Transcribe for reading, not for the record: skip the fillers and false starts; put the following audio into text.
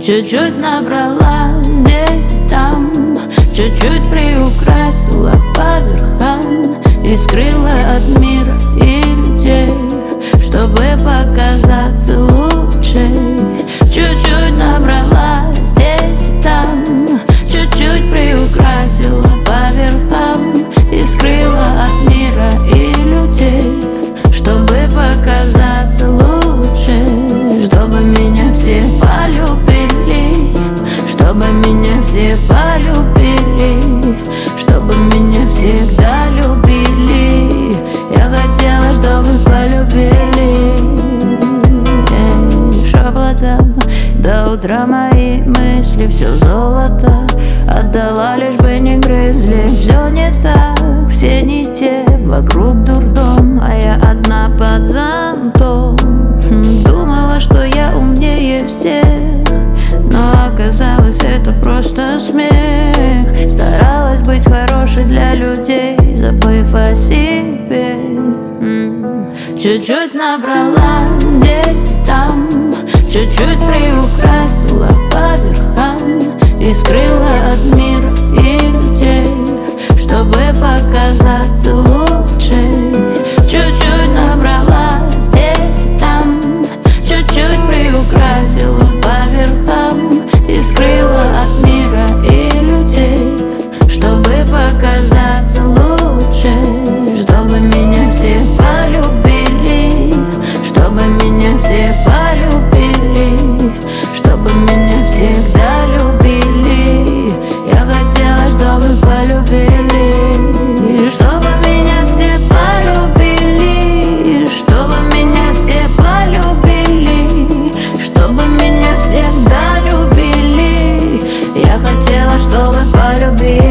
Чуть-чуть наврала здесь и там, чуть-чуть приукрасила по верхам и скрыла от мира и людей, чтобы показаться лучшей. Чуть-чуть наврала здесь и там, чуть-чуть приукрасила по верхам и скрыла от мира и людей, чтобы показаться лучше, чтобы меня все полюбили, чтобы меня все полюбили, чтобы меня всегда любили. Я хотела, чтобы полюбили. Шепотом до утра мои мысли все золото отдала, лишь бы не грызли. Все не так, все не те, вокруг дурдом, а я одна под зонтом. Думала, что я умнее всех, но оказалось, это просто смех. Старалась быть хорошей для людей, забыв о себе. Чуть-чуть наврала здесь и там, чуть-чуть приукрасила по верхам и скрыла от мира и людей, чтобы показаться лучшей. Чуть-чуть наврала здесь и там, чуть-чуть приукрасила по верхам и скрыла от мира и людей, чтобы показаться лучше, чтобы меня все полюбили, чтобы меня все полюбили, чтобы меня всегда любили. Я хотела, чтобы полюбили, чтобы меня все полюбили, чтобы меня все полюбили, чтобы меня всегда любили. Я хотела, чтобы полюбили.